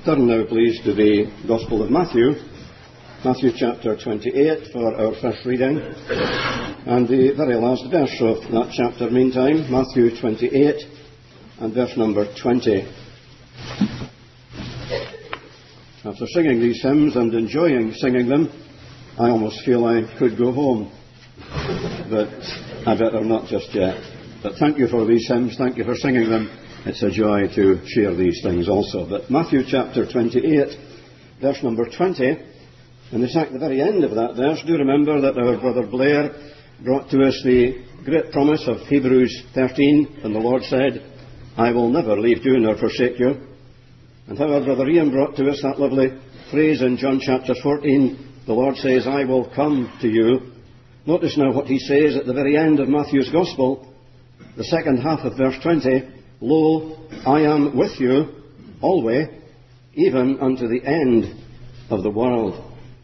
Turn now, please, to the Gospel of Matthew, Matthew chapter 28 for our first reading, and the very last verse of that chapter meantime, Matthew 28 and verse number 20. After singing these hymns and enjoying singing them, I almost feel I could go home, but I better not just yet. But thank you for these hymns, thank you for singing them. It's a joy to share these things also. But Matthew chapter 28, verse number 20, and it's at the very end of that verse. Do remember that our brother Blair brought to us the great promise of Hebrews 13, and the Lord said, I will never leave you nor forsake you. And how our brother Ian brought to us that lovely phrase in John chapter 14, the Lord says, I will come to you. Notice now what he says at the very end of Matthew's Gospel, the second half of verse 20, Lo, I am with you always, even unto the end of the world.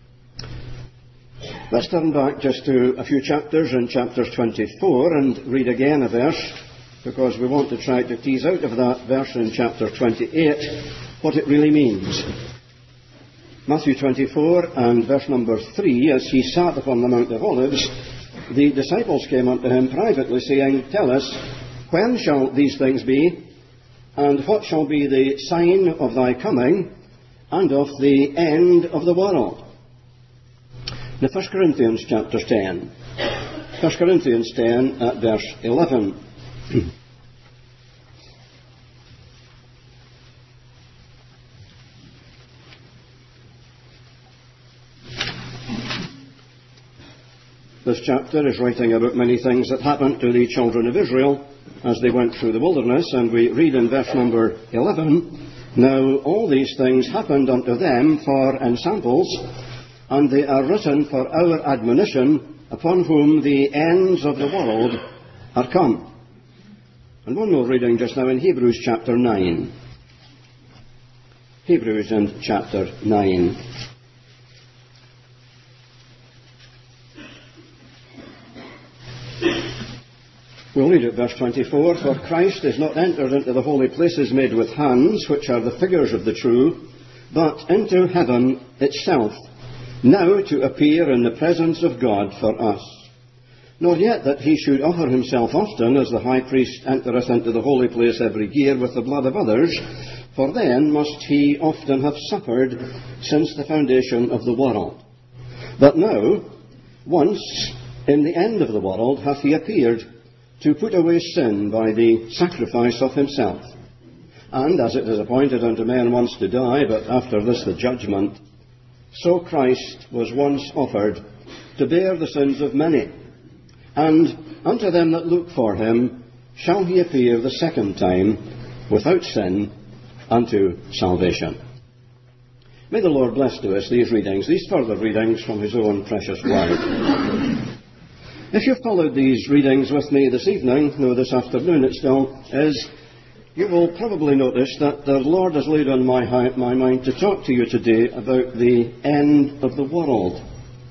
Let's turn back just to a few chapters in chapters 24 and read again a verse, because we want to try to tease out of that verse in chapter 28 what it really means. Matthew 24 and verse number 3, as he sat upon the Mount of Olives, the disciples came unto him privately, saying, Tell us, when shall these things be, and what shall be the sign of thy coming, and of the end of the world? Now 1 Corinthians chapter 10. 1 Corinthians 10 at verse 11. This chapter is writing about many things that happened to the children of Israel as they went through the wilderness, and we read in verse number 11, Now all these things happened unto them for ensamples, and they are written for our admonition, upon whom the ends of the world are come. And one more reading just now in Hebrews chapter 9. Hebrews in chapter 9. We'll read at verse 24, For Christ is not entered into the holy places made with hands, which are the figures of the true, but into heaven itself, now to appear in the presence of God for us. Nor yet that he should offer himself often, as the high priest entereth into the holy place every year with the blood of others, for then must he often have suffered since the foundation of the world. But now, once in the end of the world, hath he appeared to put away sin by the sacrifice of himself. And as it is appointed unto men once to die, but after this the judgment, so Christ was once offered to bear the sins of many. And unto them that look for him shall he appear the second time without sin unto salvation. May the Lord bless to us these readings, these further readings from his own precious word. If you've followed these readings with me this evening, no, this afternoon it still is, you will probably notice that the Lord has laid on my mind to talk to you today about the end of the world.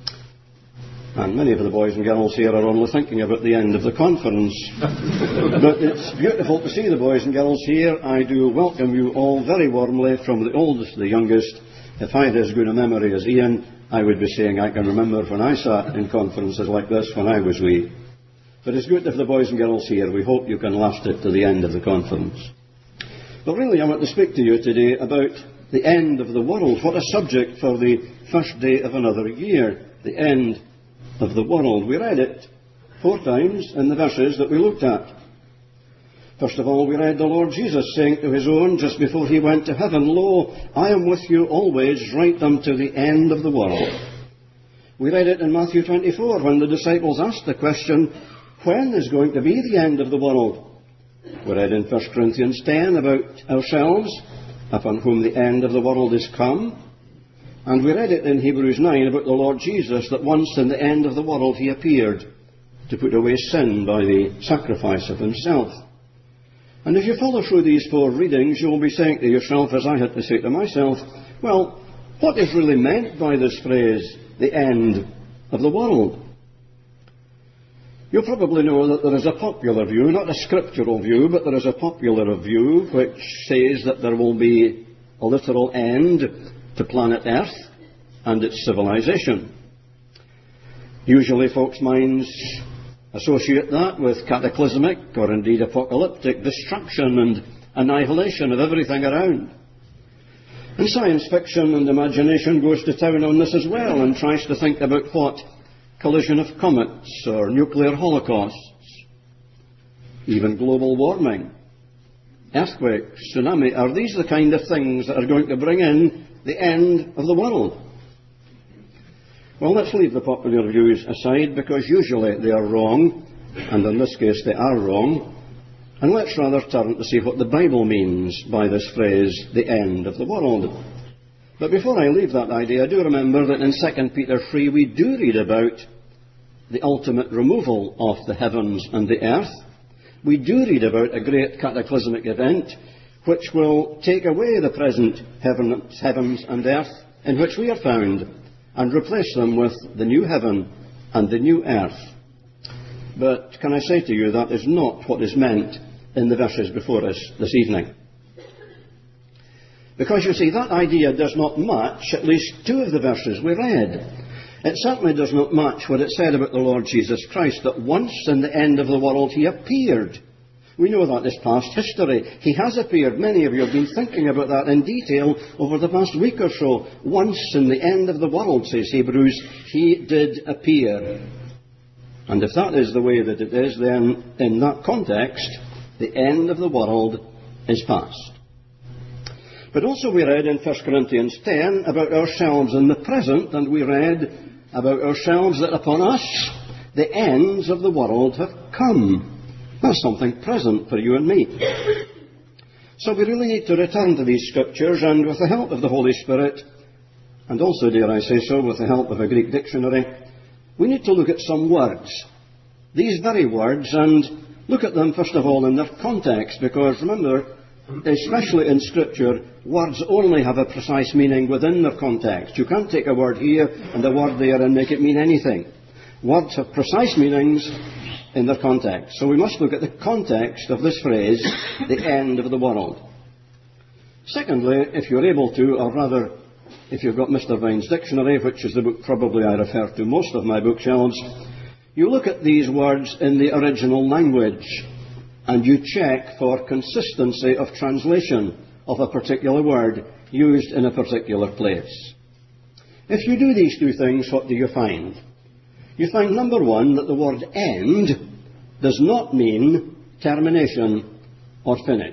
And many of the boys and girls here are only thinking about the end of the conference. But it's beautiful to see the boys and girls here. I do welcome you all very warmly, from the oldest to the youngest. If I had as good a memory as Ian, I would be saying I can remember when I sat in conferences like this when I was wee. But it's good to have the boys and girls here. We hope you can last it to the end of the conference. But really I want to speak to you today about the end of the world. What a subject for the first day of another year. The end of the world. We read it 4 times in the verses that we looked at. First of all, we read the Lord Jesus saying to his own just before he went to heaven, Lo, I am with you always, right unto the end of the world. We read it in Matthew 24 when the disciples asked the question, when is going to be the end of the world? We read in 1 Corinthians 10 about ourselves, upon whom the end of the world is come. And we read it in Hebrews 9 about the Lord Jesus, that once in the end of the world he appeared to put away sin by the sacrifice of himself. And if you follow through these 4 readings, you will be saying to yourself, as I had to say to myself, well, what is really meant by this phrase, the end of the world? You'll probably know that there is a popular view, not a scriptural view, but there is a popular view which says that there will be a literal end to planet Earth and its civilization. Usually folks' minds associate that with cataclysmic or indeed apocalyptic destruction and annihilation of everything around. And science fiction and imagination goes to town on this as well and tries to think about what collision of comets or nuclear holocausts, even global warming, earthquakes, tsunami, are these the kind of things that are going to bring in the end of the world? Well, let's leave the popular views aside, because usually they are wrong, and in this case they are wrong, and let's rather turn to see what the Bible means by this phrase, the end of the world. But before I leave that idea, do remember that in 2 Peter 3 we do read about the ultimate removal of the heavens and the earth. We do read about a great cataclysmic event which will take away the present heavens and earth in which we are found and replace them with the new heaven and the new earth. But can I say to you, that is not what is meant in the verses before us this evening. Because you see, that idea does not match at least two of the verses we read. It certainly does not match what it said about the Lord Jesus Christ, that once in the end of the world he appeared. We know that is past history. He has appeared. Many of you have been thinking about that in detail over the past week or so. Once in the end of the world, says Hebrews, he did appear. And if that is the way that it is, then in that context, the end of the world is past. But also we read in 1 Corinthians 10 about ourselves in the present, and we read about ourselves that upon us the ends of the world have come. That's something present for you and me. So we really need to return to these scriptures, and with the help of the Holy Spirit, and also, dare I say so, with the help of a Greek dictionary, we need to look at some words, these very words, and look at them first of all in their context, because remember, especially in Scripture, words only have a precise meaning within their context. You can't take a word here and a word there and make it mean anything. Words have precise meanings in their context. So we must look at the context of this phrase, the end of the world. Secondly, if you're able to, or rather, if you've got Mr. Vine's dictionary, which is the book probably I refer to most of my bookshelves, you look at these words in the original language, and you check for consistency of translation of a particular word used in a particular place. If you do these two things, what do you find? You find, number one, that the word end does not mean termination or finish.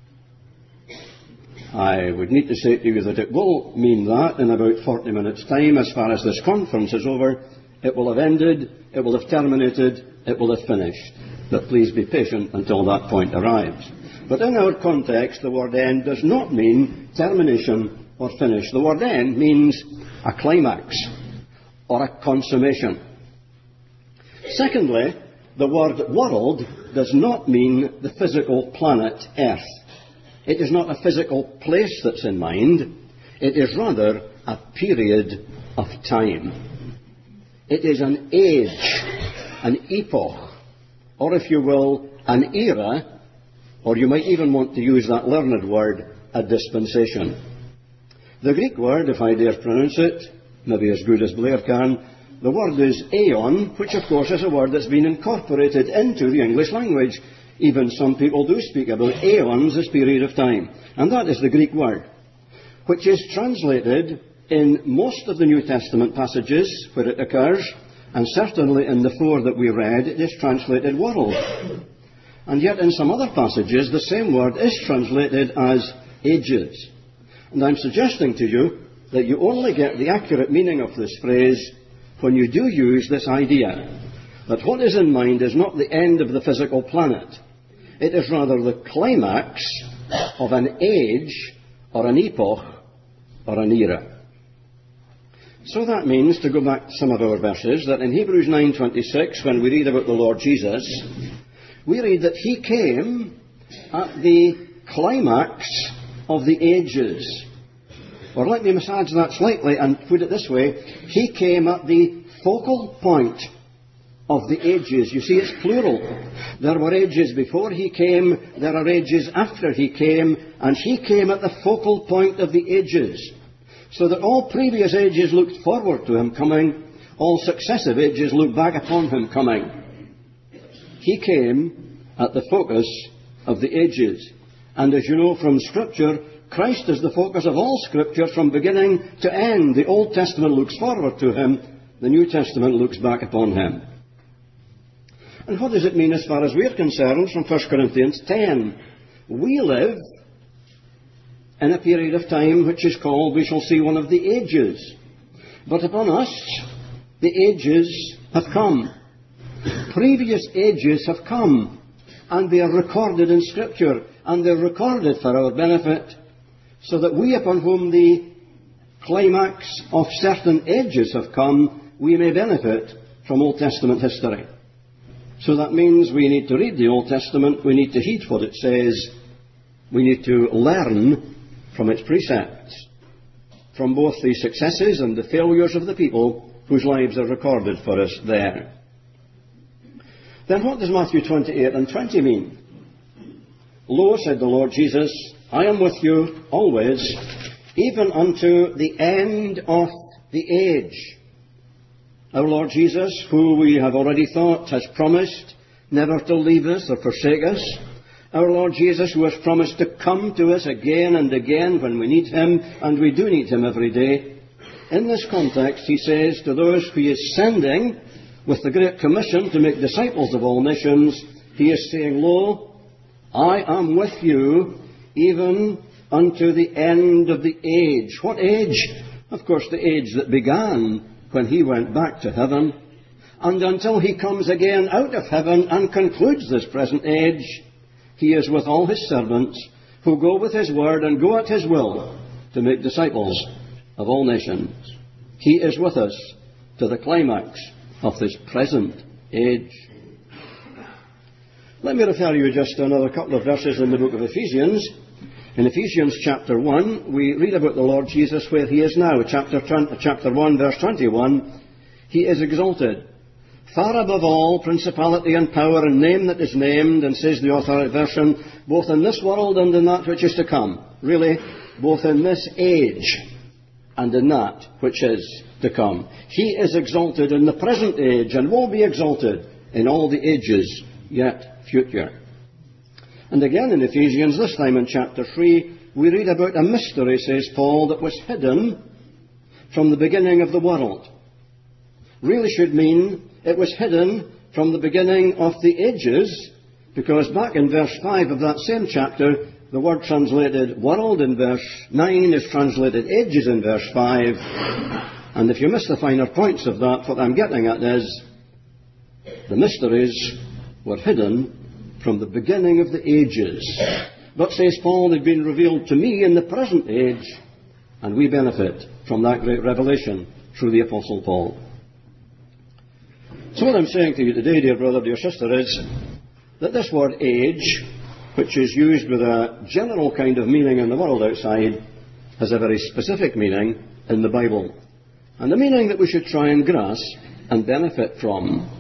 I would need to say to you that it will mean that in about 40 minutes' time. As far as this conference is over, it will have ended, it will have terminated, it will have finished. But please be patient until that point arrives. But in our context, the word end does not mean termination or finish. The word end means a climax or a consummation. Secondly, the word world does not mean the physical planet Earth. It is not a physical place that's in mind. It is rather a period of time. It is an age, an epoch, or if you will, an era, or you might even want to use that learned word, a dispensation. The Greek word, if I dare pronounce it, maybe as good as Blair can, the word is aeon, which of course is a word that's been incorporated into the English language. Even some people do speak about aeons as period of time. And that is the Greek word, which is translated in most of the New Testament passages where it occurs, and certainly in the 4 that we read, it is translated world. And yet in some other passages, the same word is translated as ages. And I'm suggesting to you that you only get the accurate meaning of this phrase when you do use this idea that what is in mind is not the end of the physical planet. It is rather the climax of an age or an epoch or an era. So that means, to go back to some of our verses, that in Hebrews 9:26, when we read about the Lord Jesus, we read that he came at the climax of the ages. Or let me massage that slightly and put it this way. He came at the focal point of the ages. You see, it's plural. There were ages before he came, there are ages after he came, and he came at the focal point of the ages, so that all previous ages looked forward to him coming, all successive ages looked back upon him coming. He came at the focus of the ages. And as you know from Scripture, Christ is the focus of all Scripture from beginning to end. The Old Testament looks forward to him, the New Testament looks back upon him. And what does it mean as far as we're concerned from 1 Corinthians 10? We live in a period of time which is called, we shall see, one of the ages. But upon us, the ages have come. Previous ages have come, and they are recorded in Scripture, and they're recorded for our benefit, so that we upon whom the climax of certain ages have come, we may benefit from Old Testament history. So that means we need to read the Old Testament, we need to heed what it says, we need to learn from its precepts, from both the successes and the failures of the people whose lives are recorded for us there. Then what does Matthew 28 and 20 mean? Lo, said the Lord Jesus, I am with you always, even unto the end of the age. Our Lord Jesus, who we have already thought has promised never to leave us or forsake us. Our Lord Jesus, who has promised to come to us again and again when we need him, and we do need him every day. In this context, he says to those who he is sending with the Great Commission to make disciples of all nations, he is saying, Lo, I am with you even unto the end of the age. What age? Of course, the age that began when he went back to heaven. And until he comes again out of heaven and concludes this present age, he is with all his servants who go with his word and go at his will to make disciples of all nations. He is with us to the climax of this present age. Let me refer you just to another couple of verses in the book of Ephesians. In Ephesians chapter 1, we read about the Lord Jesus where he is now. Chapter 1, verse 21, he is exalted far above all principality and power and name that is named, and says the author version, both in this world and in that which is to come. Really, both in this age and in that which is to come. He is exalted in the present age and will be exalted in all the ages yet future. And again in Ephesians, this time in chapter 3, we read about a mystery, says Paul, that was hidden from the beginning of the world. Really should mean it was hidden from the beginning of the ages, because back in verse 5 of that same chapter, the word translated world in verse 9 is translated ages in verse 5. And if you miss the finer points of that, what I'm getting at is the mysteries were hidden from the beginning of the ages. But, says Paul, they've been revealed to me in the present age, and we benefit from that great revelation through the Apostle Paul. So what I'm saying to you today, dear brother, dear sister, is that this word age, which is used with a general kind of meaning in the world outside, has a very specific meaning in the Bible, and a meaning that we should try and grasp and benefit from.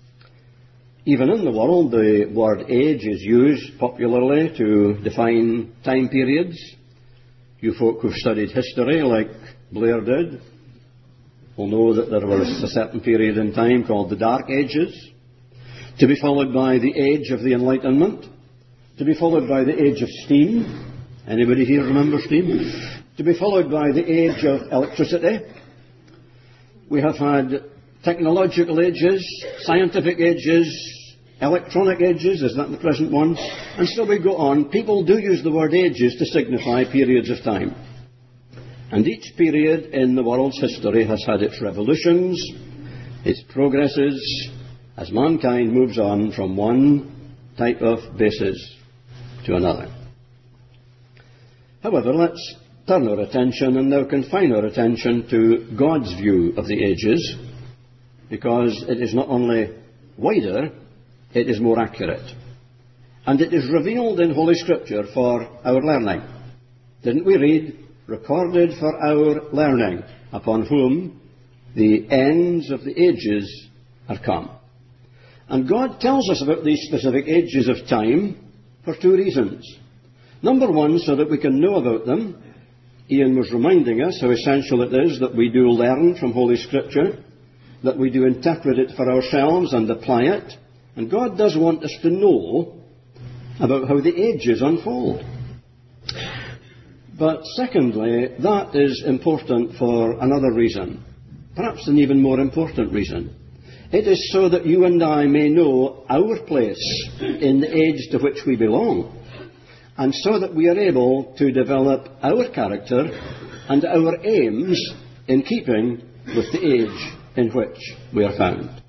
Even in the world, the word age is used popularly to define time periods. You folk who've studied history, like Blair did, will know that there was a certain period in time called the Dark Ages, to be followed by the age of the Enlightenment, to be followed by the age of steam. Anybody here remember steam? To be followed by the age of electricity. We have had technological ages, scientific ages, electronic ages, is that the present one? And so we go on. People do use the word ages to signify periods of time. And each period in the world's history has had its revolutions, its progresses, as mankind moves on from one type of basis to another. However, let's turn our attention and now confine our attention to God's view of the ages, because it is not only wider, it is more accurate. And it is revealed in Holy Scripture for our learning. Didn't we read, recorded for our learning, upon whom the ends of the ages are come? And God tells us about these specific ages of time for two reasons. Number one, so that we can know about them. Ian was reminding us how essential it is that we do learn from Holy Scripture, that we do interpret it for ourselves and apply it. And God does want us to know about how the ages unfold. But secondly, that is important for another reason, perhaps an even more important reason. It is so that you and I may know our place in the age to which we belong, and so that we are able to develop our character and our aims in keeping with the age in which we are found.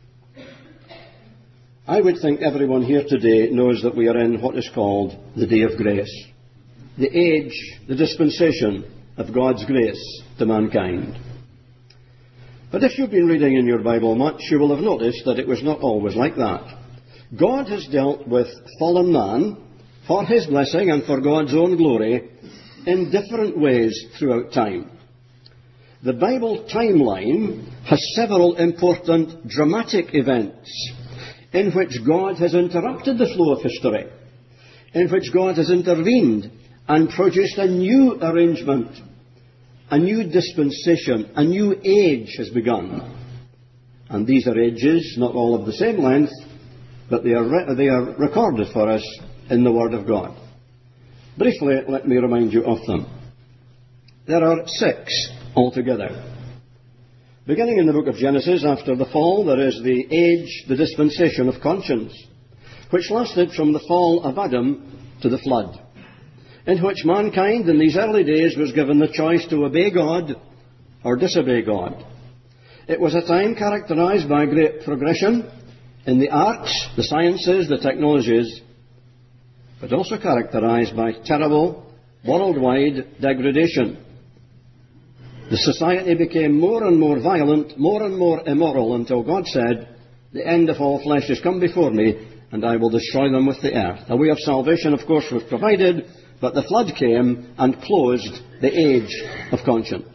I would think everyone here today knows that we are in what is called the Day of Grace, the age, the dispensation of God's grace to mankind. But if you've been reading in your Bible much, you will have noticed that it was not always like that. God has dealt with fallen man for his blessing and for God's own glory in different ways throughout time. The Bible timeline has several important dramatic events in which God has interrupted the flow of history, in which God has intervened and produced a new arrangement, a new dispensation, a new age has begun. And these are ages, not all of the same length, but they are recorded for us in the Word of God. Briefly, let me remind you of them. There are 6 altogether. Beginning in the book of Genesis, after the fall, there is the age, the dispensation of conscience, which lasted from the fall of Adam to the flood, in which mankind in these early days was given the choice to obey God or disobey God. It was a time characterized by great progression in the arts, the sciences, the technologies, but also characterized by terrible, worldwide degradation. The society became more and more violent, more and more immoral, until God said, "The end of all flesh has come before me, and I will destroy them with the earth." A way of salvation, of course, was provided, but the flood came and closed the age of conscience.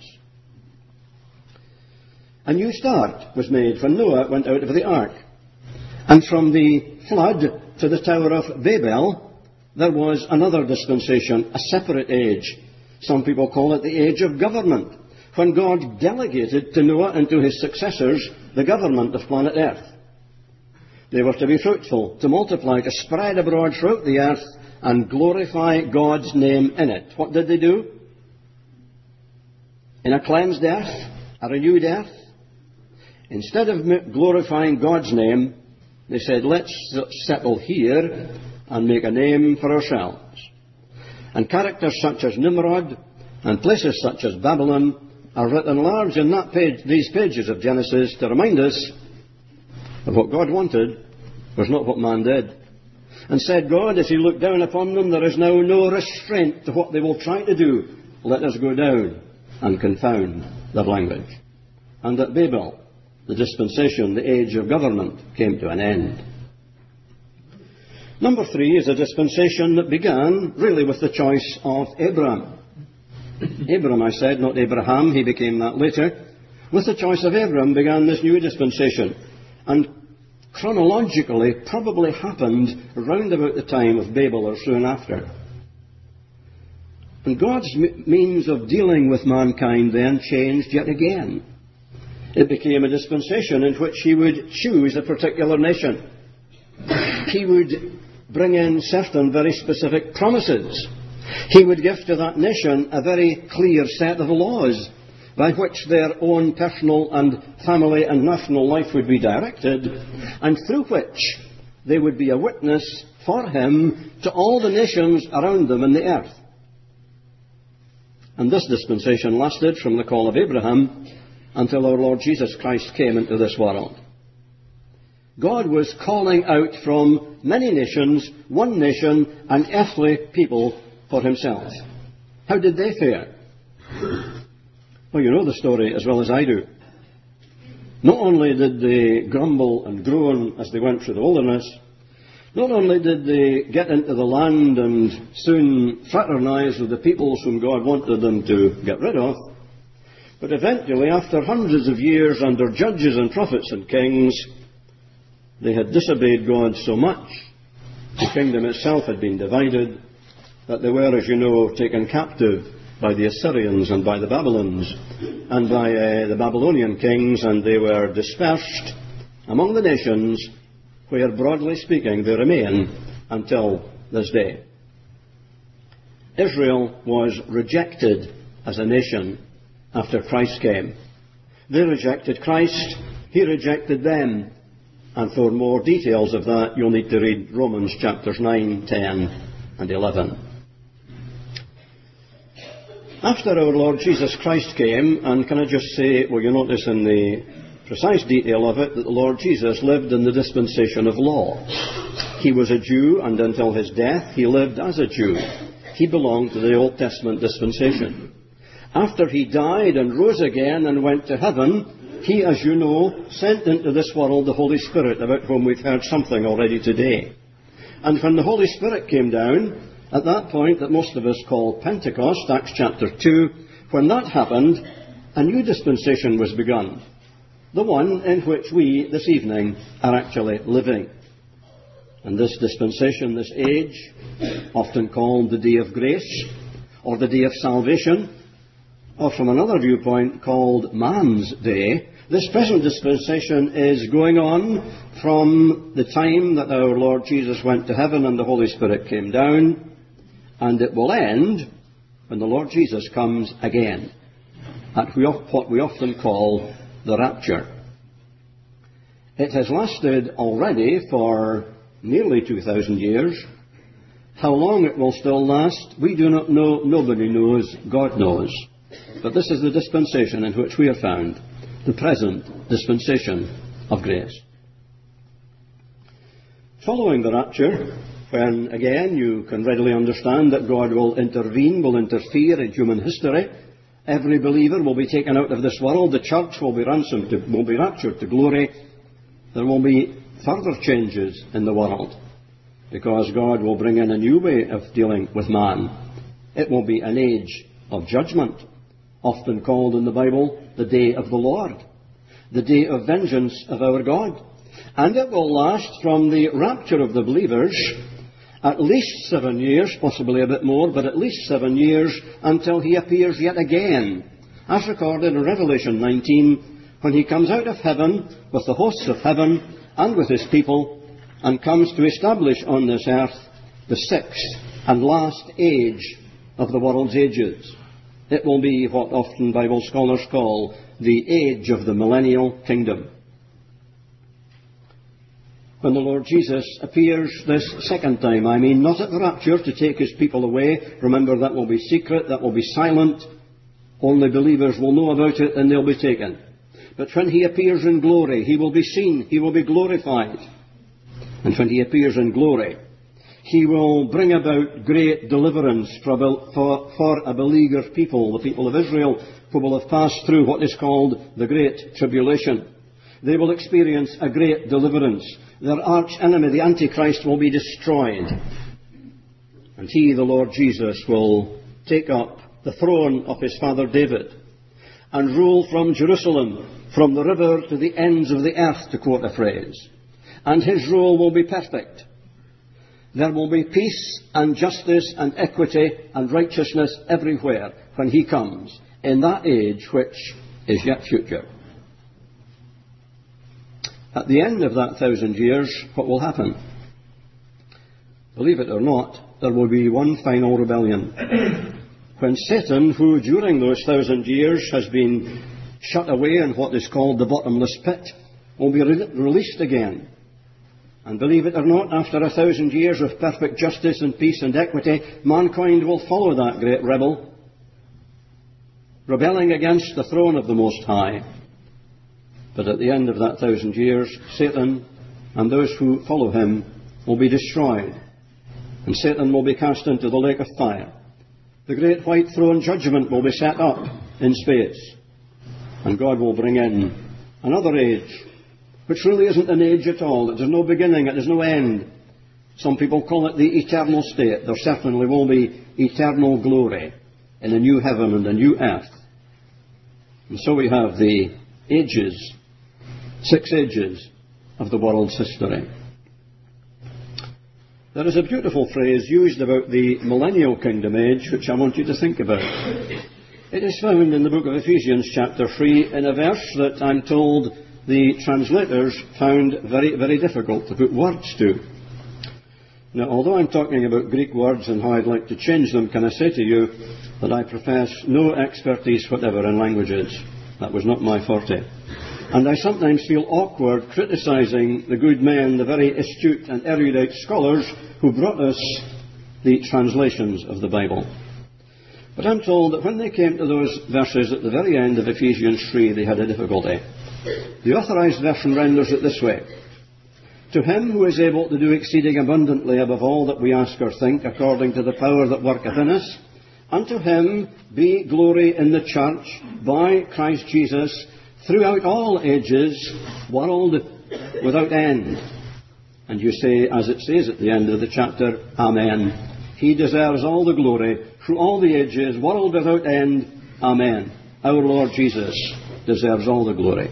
A new start was made when Noah went out of the ark. And from the flood to the Tower of Babel, there was another dispensation, a separate age. Some people call it the age of government, when God delegated to Noah and to his successors the government of planet Earth. They were to be fruitful, to multiply, to spread abroad throughout the earth and glorify God's name in it. What did they do? In a cleansed earth, a renewed earth, instead of glorifying God's name, they said, "Let's settle here and make a name for ourselves." And characters such as Nimrod and places such as Babylon are written large in these pages of Genesis to remind us of what God wanted was not what man did. And said God, as he looked down upon them, "There is now no restraint to what they will try to do. Let us go down and confound their language." And at Babel, the dispensation, the age of government, came to an end. Number 3 is a dispensation that began really with the choice of Abraham. Abram, I said, not Abraham, he became that later. With the choice of Abraham began this new dispensation, and chronologically probably happened round about the time of Babel or soon after. And God's means of dealing with mankind then changed yet again. It became a dispensation in which he would choose a particular nation. He would bring in certain very specific promises. He would give to that nation a very clear set of laws by which their own personal and family and national life would be directed, and through which they would be a witness for him to all the nations around them in the earth. And this dispensation lasted from the call of Abraham until our Lord Jesus Christ came into this world. God was calling out from many nations, one nation, an earthly people for himself. How did they fare? Well, you know the story as well as I do. Not only did they grumble and groan as they went through the wilderness, not only did they get into the land and soon fraternize with the peoples whom God wanted them to get rid of, but eventually, after hundreds of years under judges and prophets and kings, They had disobeyed God so much, the kingdom itself had been divided, that they were, as you know, taken captive by the Assyrians and by the Babylons and by the Babylonian kings, and they were dispersed among the nations where, broadly speaking, they remain until this day. Israel was rejected as a nation after Christ came. They rejected Christ, He rejected them. And for more details of that, you'll need to read Romans chapters 9, 10 and 11. After our Lord Jesus Christ came, and can I just say, well, you notice in the precise detail of it, that the Lord Jesus lived in the dispensation of law. He was a Jew, and until His death, He lived as a Jew. He belonged to the Old Testament dispensation. After He died and rose again and went to heaven, He, as you know, sent into this world the Holy Spirit, about whom we've heard something already today. And when the Holy Spirit came down, at that point that most of us call Pentecost, Acts chapter 2, when that happened, a new dispensation was begun. The one in which we, this evening, are actually living. And this dispensation, this age, often called the Day of Grace, or the Day of Salvation, or from another viewpoint called Man's Day, this present dispensation is going on from the time that our Lord Jesus went to heaven and the Holy Spirit came down, and it will end when the Lord Jesus comes again, at what we often call the rapture. It has lasted already for nearly 2,000 years. How long it will still last, we do not know. Nobody knows. God knows. But this is the dispensation in which we are found, the present dispensation of grace. Following the rapture, when again you can readily understand that God will intervene, will interfere in human history, every believer will be taken out of this world, the church will be raptured to glory, there will be further changes in the world, because God will bring in a new way of dealing with man. It will be an age of judgment, often called in the Bible the day of the Lord, the day of vengeance of our God. And it will last from the rapture of the believers at least 7 years, possibly a bit more, but at least 7 years, until He appears yet again, as recorded in Revelation 19, when He comes out of heaven with the hosts of heaven and with His people, and comes to establish on this earth the sixth and last age of the world's ages. It will be what often Bible scholars call the age of the millennial kingdom. When the Lord Jesus appears this second time, I mean not at the rapture to take His people away. Remember, that will be secret, that will be silent. Only believers will know about it and they'll be taken. But when He appears in glory, He will be seen, He will be glorified. And when He appears in glory, He will bring about great deliverance for a beleaguered people, the people of Israel, who will have passed through what is called the Great Tribulation. They will experience a great deliverance. Their arch enemy, the Antichrist, will be destroyed. And He, the Lord Jesus, will take up the throne of His father David and rule from Jerusalem, from the river to the ends of the earth, to quote a phrase. And His rule will be perfect. There will be peace and justice and equity and righteousness everywhere when He comes, in that age which is yet future. At the end of that 1,000 years, what will happen? Believe it or not, there will be one final rebellion. When Satan, who during those 1,000 years has been shut away in what is called the bottomless pit, will be released again. And believe it or not, after 1,000 years of perfect justice and peace and equity, mankind will follow that great rebel, rebelling against the throne of the Most High. But at the end of that 1,000 years, Satan and those who follow him will be destroyed. And Satan will be cast into the lake of fire. The great white throne judgment will be set up in space. And God will bring in another age, which really isn't an age at all. It has no beginning, it has no end. Some people call it the eternal state. There certainly will be eternal glory in a new heaven and a new earth. And so we have the ages, 6 ages of the world's history. There is a beautiful phrase used about the millennial kingdom age which I want you to think about. It is found in the book of Ephesians chapter 3 in a verse that I'm told the translators found very, very difficult to put words to. Now, although I'm talking about Greek words and how I'd like to change them, can I say to you that I profess no expertise whatever in languages. That was not my forte. And I sometimes feel awkward criticising the good men, the very astute and erudite scholars who brought us the translations of the Bible. But I'm told that when they came to those verses at the very end of Ephesians 3, they had a difficulty. The Authorised Version renders it this way: To him who is able to do exceeding abundantly above all that we ask or think, according to the power that worketh in us, unto him be glory in the church by Christ Jesus throughout all ages, world without end. And you say, as it says at the end of the chapter, Amen. He deserves all the glory through all the ages, world without end. Amen. Our Lord Jesus deserves all the glory.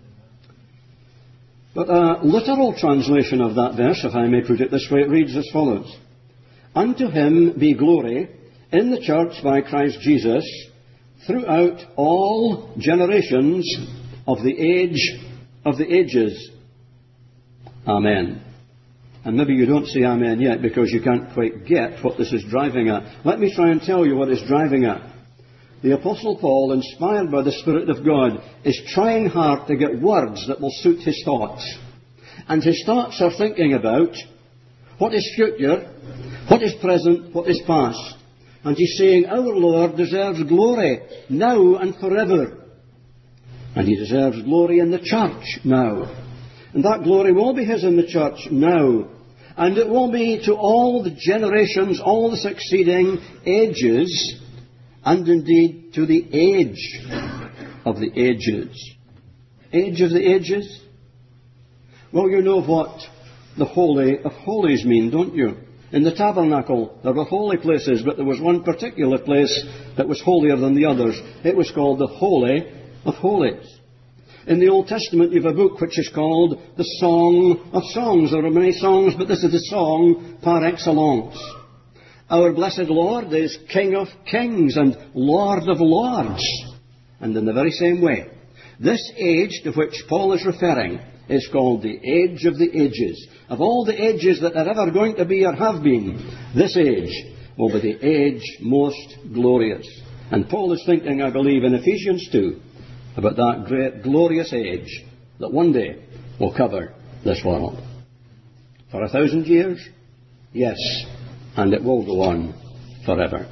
But a literal translation of that verse, if I may put it this way, it reads as follows: Unto him be glory in the church by Christ Jesus throughout all generations of the age of the ages. Amen. And maybe you don't say amen yet because you can't quite get what this is driving at. Let me try and tell you what it's driving at. The Apostle Paul, inspired by the Spirit of God, is trying hard to get words that will suit his thoughts. And his thoughts are thinking about what is future, what is present, what is past. And he's saying, our Lord deserves glory now and forever. And he deserves glory in the church now. And that glory will be his in the church now. And it will be to all the generations, all the succeeding ages, and indeed to the age of the ages. Age of the ages? Well, you know what the Holy of Holies mean, don't you? In the tabernacle, there were holy places, but there was one particular place that was holier than the others. It was called the Holy of Holies. In the Old Testament, you have a book which is called the Song of Songs. There are many songs, but this is the song par excellence. Our blessed Lord is King of Kings and Lord of Lords. And in the very same way, this age to which Paul is referring is called the age of the ages. Of all the ages that are ever going to be or have been, this age will be the age most glorious. And Paul is thinking, I believe, in Ephesians 2, about that great glorious age that one day will cover this world. For 1,000 years? Yes. And it will go on forever.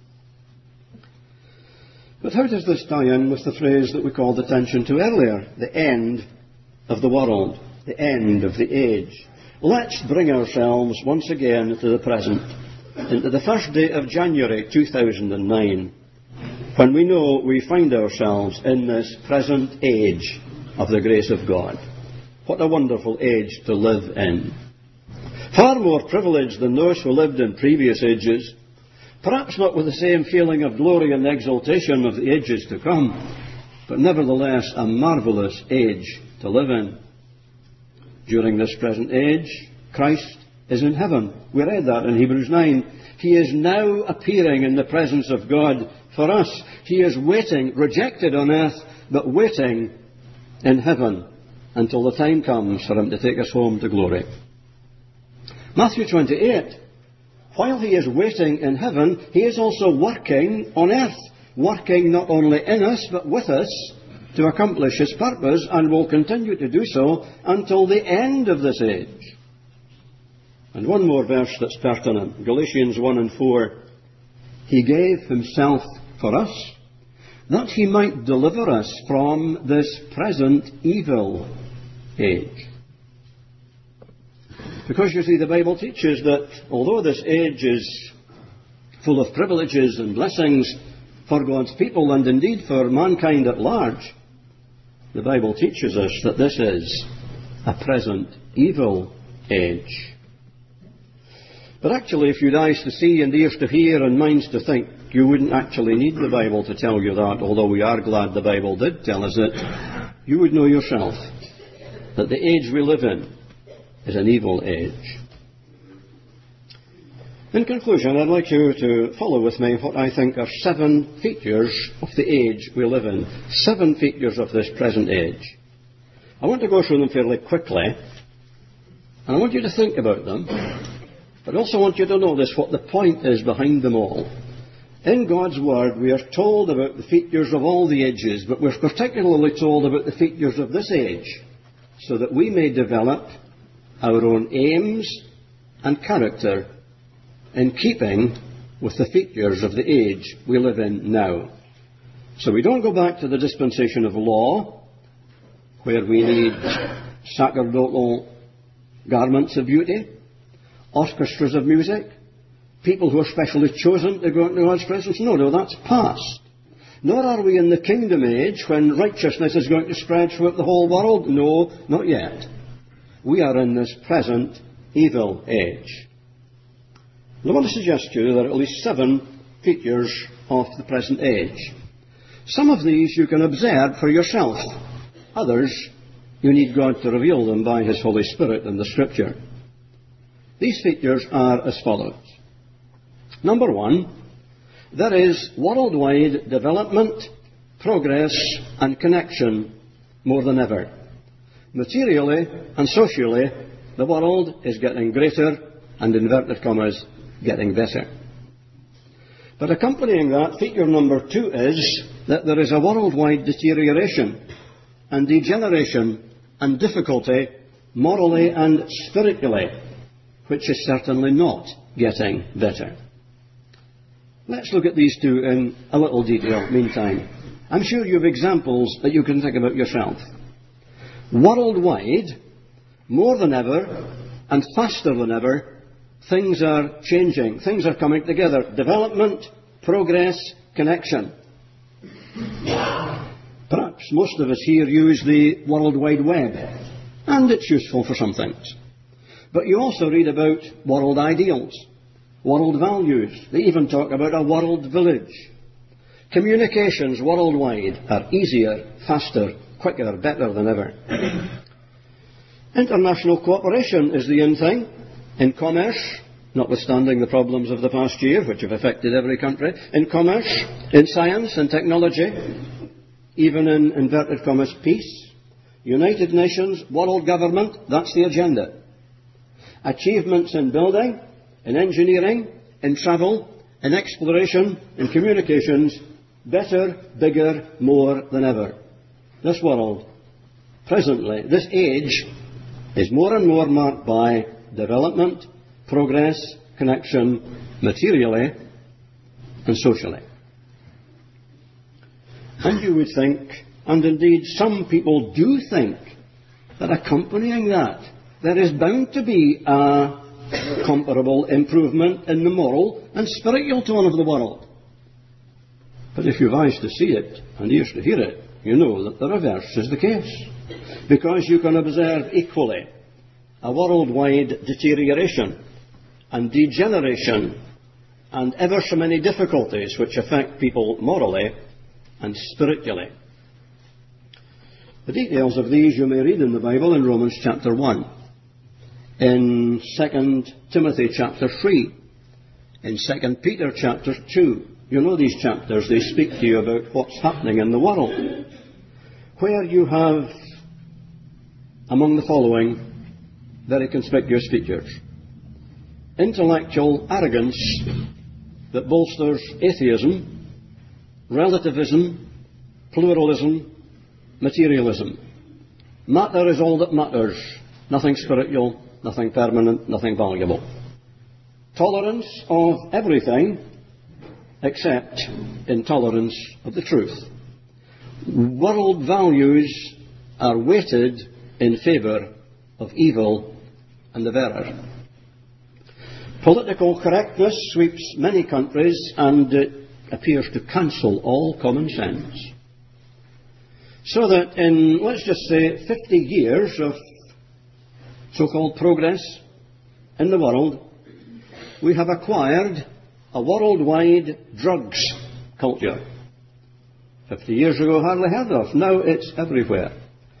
But how does this tie in with the phrase that we called attention to earlier? The end of the world. The end of the age. Let's bring ourselves once again to the present. Into the first day of January 2009. When we know we find ourselves in this present age of the grace of God. What a wonderful age to live in. Far more privileged than those who lived in previous ages. Perhaps not with the same feeling of glory and exaltation of the ages to come, but nevertheless a marvellous age to live in. During this present age, Christ is in heaven. We read that in Hebrews 9. He is now appearing in the presence of God for us. He is waiting, rejected on earth, but waiting in heaven until the time comes for him to take us home to glory. Matthew 28, while he is waiting in heaven, he is also working on earth, working not only in us but with us to accomplish his purpose, and will continue to do so until the end of this age. And one more verse that's pertinent, Galatians 1 and 4. He gave himself for us, that he might deliver us from this present evil age. Because, you see, the Bible teaches that although this age is full of privileges and blessings for God's people and indeed for mankind at large, the Bible teaches us that this is a present evil age. But actually, if you'd eyes to see and ears to hear and minds to think, you wouldn't actually need the Bible to tell you that, although we are glad the Bible did tell us it. You would know yourself that the age we live in is an evil age. In conclusion, I'd like you to follow with me what I think are 7 features of the age we live in. 7 features of this present age. I want to go through them fairly quickly, and I want you to think about them, but I also want you to notice what the point is behind them all. In God's Word, we are told about the features of all the ages, but we're particularly told about the features of this age, so that we may develop our own aims and character in keeping with the features of the age we live in now. So we don't go back to the dispensation of law, where we need sacerdotal garments of beauty, orchestras of music, people who are specially chosen to go into God's presence. No, that's past. Nor are we in the kingdom age when righteousness is going to spread throughout the whole world. No, not yet. We are in this present evil age. I want to suggest to you there are at least 7 features of the present age. Some of these you can observe for yourself. Others, you need God to reveal them by His Holy Spirit in the Scripture. These features are as follows. Number 1, there is worldwide development, progress and connection more than ever. Materially and socially, the world is getting greater and, inverted commas, getting better. But accompanying that, feature number 2 is that there is a worldwide deterioration and degeneration and difficulty morally and spiritually, which is certainly not getting better. Let's look at these 2 in a little detail meantime. I'm sure you have examples that you can think about yourself. Worldwide, more than ever and faster than ever, things are changing. Things are coming together. Development, progress, connection. Perhaps most of us here use the World Wide Web, and it's useful for some things. But you also read about world ideals, world values. They even talk about a world village. Communications worldwide are easier, faster, quicker, better than ever. International cooperation is the in thing. In commerce, notwithstanding the problems of the past year, which have affected every country. In commerce, in science and technology, even in, inverted commas, peace. United Nations, world government, that's the agenda. Achievements in building, in engineering, in travel, in exploration, in communications, better, bigger, more than ever. This world, presently, this age, is more and more marked by development, progress, connection, materially and socially. And you would think, and indeed some people do think, that accompanying that, there is bound to be a comparable improvement in the moral and spiritual tone of the world. But if you've eyes to see it and ears to hear it, you know that the reverse is the case. Because you can observe equally a worldwide deterioration and degeneration and ever so many difficulties which affect people morally and spiritually. The details of these you may read in the Bible in Romans chapter 1, in 2 Timothy chapter 3, in 2 Peter chapter 2. You know these chapters, they speak to you about what's happening in the world, where you have, among the following, very conspicuous features. Intellectual arrogance that bolsters atheism, relativism, pluralism, materialism. Matter is all that matters. Nothing spiritual, nothing permanent, nothing valuable. Tolerance of everything except intolerance of the truth. World values are weighted in favour of evil and the bearer. Political correctness sweeps many countries and appears to cancel all common sense. So that in, let's just say, 50 years of so-called progress in the world, we have acquired a worldwide drugs culture. 50 years ago, hardly heard of. Now it's everywhere.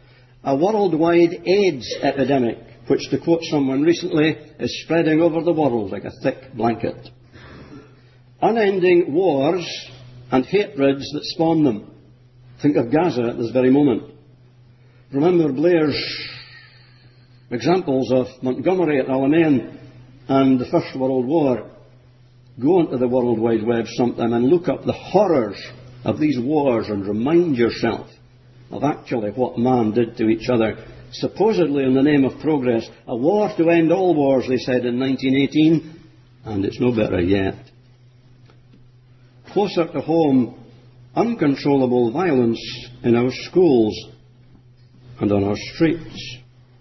A worldwide AIDS epidemic, which, to quote someone recently, is spreading over the world like a thick blanket. Unending wars and hatreds that spawn them. Think of Gaza at this very moment. Remember Blair's examples of Montgomery at Alamein and the First World War. Go onto the World Wide Web sometime and look up the horrors of these wars and remind yourself of actually what man did to each other, supposedly in the name of progress. A war to end all wars, they said in 1918, and it's no better yet. Closer to home, uncontrollable violence in our schools and on our streets.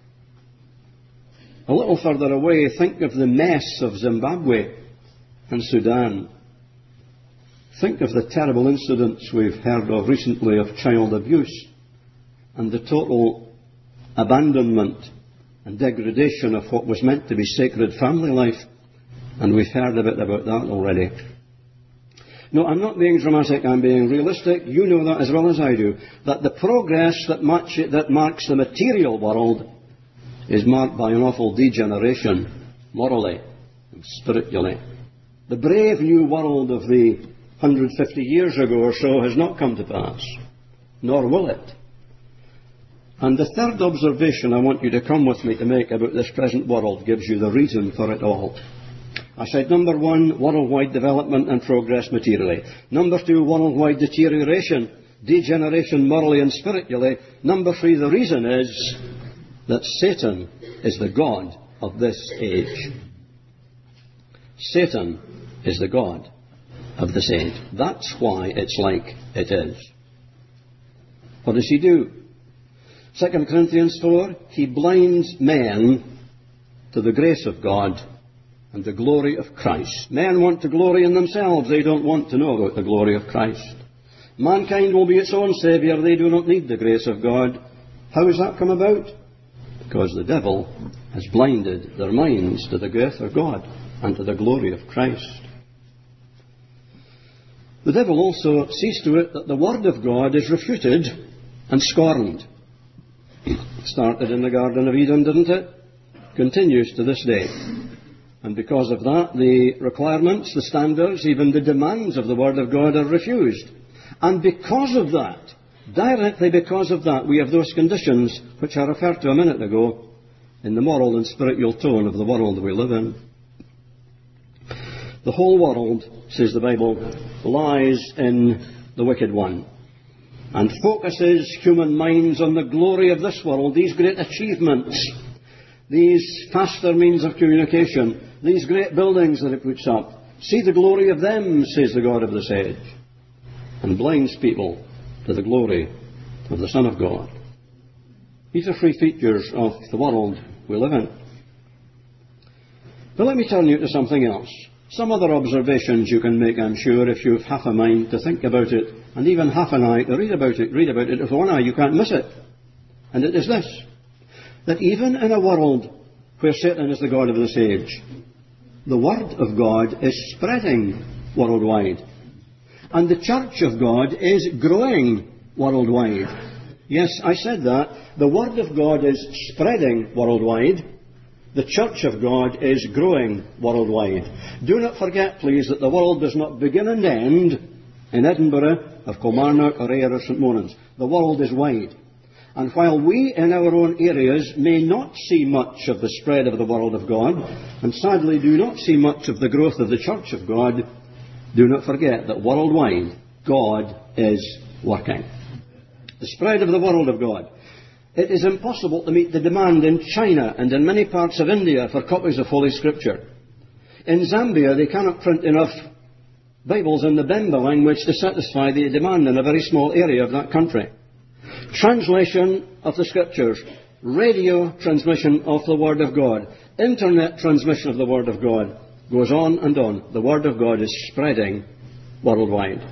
A little further away, think of the mess of Zimbabwe and Sudan. Think of the terrible incidents we've heard of recently of child abuse and the total abandonment and degradation of what was meant to be sacred family life. And we've heard a bit about that already. No, I'm not being dramatic, I'm being realistic. You know that as well as I do. That the progress that marks the material world is marked by an awful degeneration, morally and spiritually. The brave new world of the 150 years ago or so has not come to pass, nor will it. And the third observation I want you to come with me to make about this present world gives you the reason for it all. I said, number one, worldwide development and progress materially. Number two, worldwide deterioration, degeneration morally and spiritually. Number three, the reason is that Satan is the god of this age. Satan is the god of this age. That's why it's like it is. What does he do? 2 Corinthians 4, he blinds men to the grace of God and the glory of Christ. Men want to glory in themselves. They don't want to know about the glory of Christ. Mankind will be its own saviour. They do not need the grace of God. How has that come about? Because the devil has blinded their minds to the grace of God and to the glory of Christ. The devil also sees to it that the Word of God is refuted and scorned. It started in the Garden of Eden, didn't it? Continues to this day. And because of that, the requirements, the standards, even the demands of the Word of God are refused. And because of that, directly because of that, we have those conditions which I referred to a minute ago in the moral and spiritual tone of the world we live in. The whole world, says the Bible, lies in the wicked one and focuses human minds on the glory of this world, these great achievements, these faster means of communication, these great buildings that it puts up. See the glory of them, says the God of this age, and blinds people to the glory of the Son of God. These are three features of the world we live in. But let me turn you to something else. Some other observations you can make, I'm sure, if you've half a mind to think about it, and even half an eye to read about it. With one eye, you can't miss it. And it is this, that even in a world where Satan is the god of this age, the Word of God is spreading worldwide. And the Church of God is growing worldwide. Yes, I said that. The Word of God is spreading worldwide. The Church of God is growing worldwide. Do not forget, please, that the world does not begin and end in Edinburgh or Kilmarnock or Ayr or St Monans. The world is wide. And while we in our own areas may not see much of the spread of the Word of God, and sadly do not see much of the growth of the Church of God, do not forget that worldwide God is working. The spread of the Word of God. It is impossible to meet the demand in China and in many parts of India for copies of Holy Scripture. In Zambia, they cannot print enough Bibles in the Bemba language to satisfy the demand in a very small area of that country. Translation of the Scriptures, radio transmission of the Word of God, internet transmission of the Word of God, goes on and on. The Word of God is spreading worldwide.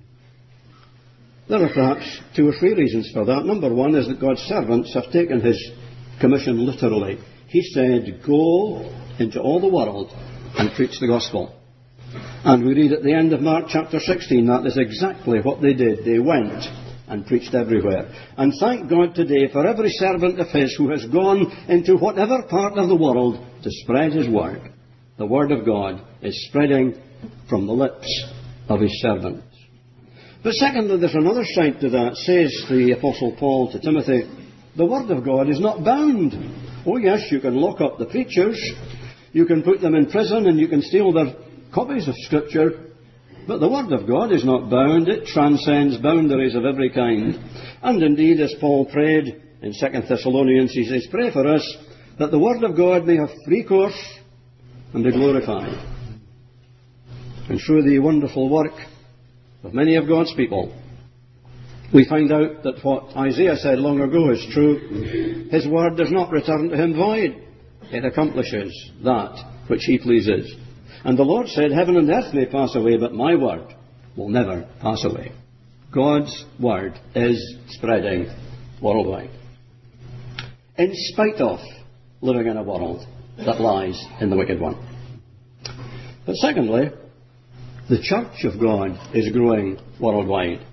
There are perhaps two or three reasons for that. Number one is that God's servants have taken His commission literally. He said, go into all the world and preach the gospel. And we read at the end of Mark chapter 16, that is exactly what they did. They went and preached everywhere. And thank God today for every servant of His who has gone into whatever part of the world to spread His word. The word of God is spreading from the lips of His servants. But secondly, there's another side to that. Says the Apostle Paul to Timothy, the word of God is not bound. Oh yes, you can lock up the preachers, you can put them in prison, and you can steal their copies of Scripture, but the word of God is not bound. It transcends boundaries of every kind. And indeed, as Paul prayed in 2 Thessalonians, he says, pray for us that the word of God may have free course and be glorified. And through the wonderful work of many of God's people, we find out that what Isaiah said long ago is true. His word does not return to him void. It accomplishes that which he pleases. And the Lord said, heaven and earth may pass away, but my word will never pass away. God's word is spreading worldwide, in spite of living in a world that lies in the wicked one. But secondly, the church of God is growing worldwide.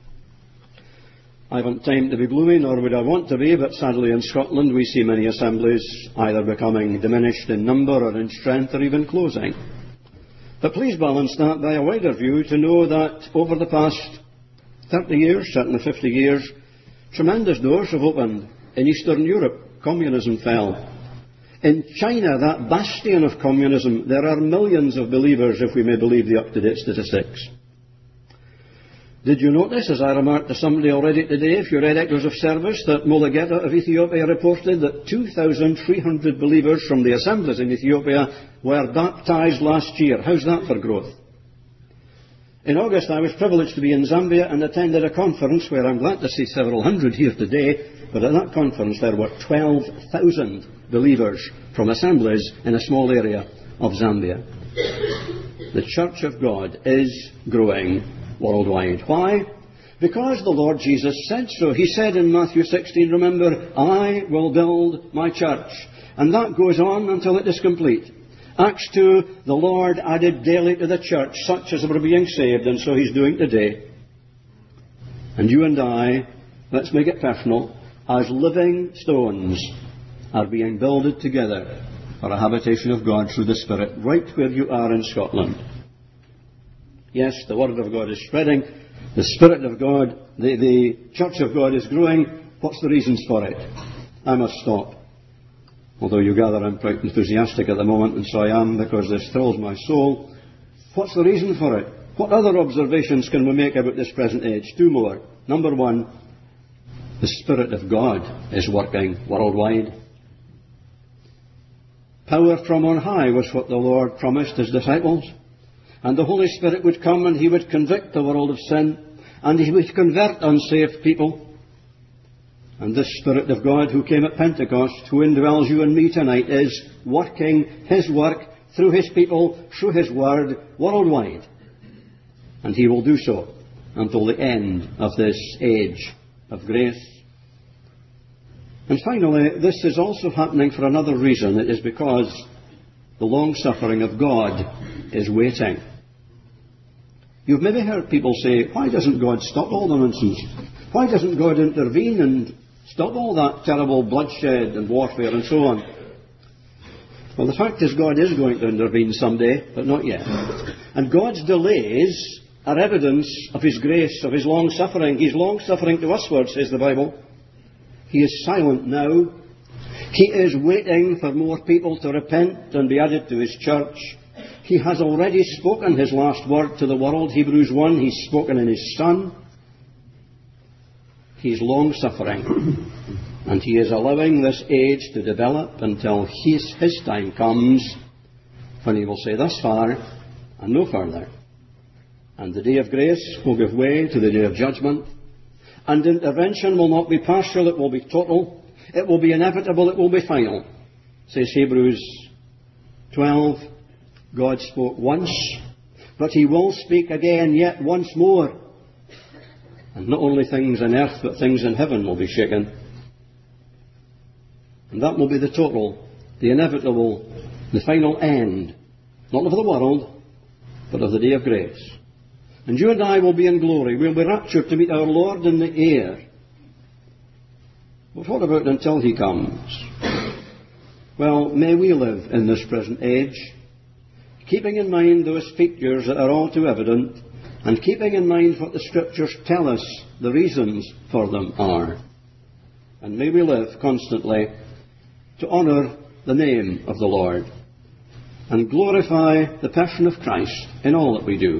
I haven't time to be gloomy, nor would I want to be, but sadly in Scotland we see many assemblies either becoming diminished in number or in strength or even closing. But please balance that by a wider view to know that over the past 30 years, certainly 50 years, tremendous doors have opened. In Eastern Europe, communism fell. In China, that bastion of communism, there are millions of believers, if we may believe the up-to-date statistics. Did you notice, as I remarked to somebody already today, if you read Echoes of Service, that Mulugeta of Ethiopia reported that 2,300 believers from the assemblies in Ethiopia were baptized last year. How's that for growth? In August, I was privileged to be in Zambia and attended a conference where I'm glad to see several hundred here today, but at that conference there were 12,000 believers from assemblies in a small area of Zambia. The Church of God is growing worldwide. Why? Because the Lord Jesus said so. He said in Matthew 16, remember, I will build my church. And that goes on until it is complete. Acts 2, the Lord added daily to the church such as were being saved, and so He's doing today. And you and I, let's make it personal, as living stones are being builded together for a habitation of God through the Spirit, right where you are in Scotland. Yes, the Word of God is spreading. The Spirit of God, the Church of God is growing. What's the reasons for it? I must stop. Although you gather I'm quite enthusiastic at the moment, and so I am, because this thrills my soul. What's the reason for it? What other observations can we make about this present age? Two more. Number one, the Spirit of God is working worldwide. Power from on high was what the Lord promised His disciples. And the Holy Spirit would come and He would convict the world of sin, and He would convert unsaved people. And this Spirit of God who came at Pentecost, who indwells you and me tonight, is working His work through His people, through His Word, worldwide. And He will do so until the end of this age of grace. And finally, this is also happening for another reason. It is because the long-suffering of God is waiting. You've maybe heard people say, why doesn't God stop all the nonsense? Why doesn't God intervene and stop all that terrible bloodshed and warfare and so on? Well, the fact is God is going to intervene someday, but not yet. And God's delays are evidence of His grace, of His long-suffering. He's long-suffering to usward, says the Bible. He is silent now. He is waiting for more people to repent and be added to His church. He has already spoken His last word to the world. Hebrews 1, He's spoken in His Son. He's long-suffering. And He is allowing this age to develop until His time comes, when He will say, thus far and no further. And the day of grace will give way to the day of judgment. And intervention will not be partial, it will be total. It will be inevitable, it will be final. Says Hebrews 12, God spoke once, but He will speak again yet once more. And not only things on earth, but things in heaven will be shaken. And that will be the total, the inevitable, the final end, not of the world, but of the day of grace. And you and I will be in glory. We'll be raptured to meet our Lord in the air. But what about until He comes? Well, may we live in this present age, keeping in mind those features that are all too evident, and keeping in mind what the Scriptures tell us the reasons for them are. And may we live constantly to honour the name of the Lord and glorify the person of Christ in all that we do.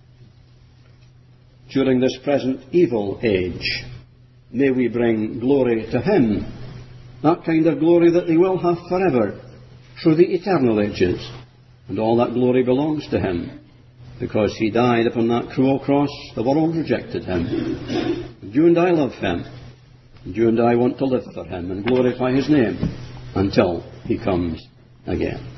During this present evil age, may we bring glory to Him, that kind of glory that He will have forever through the eternal ages. And all that glory belongs to Him, because He died upon that cruel cross. The world rejected Him. And you and I love Him. And you and I want to live for Him and glorify His name until He comes again.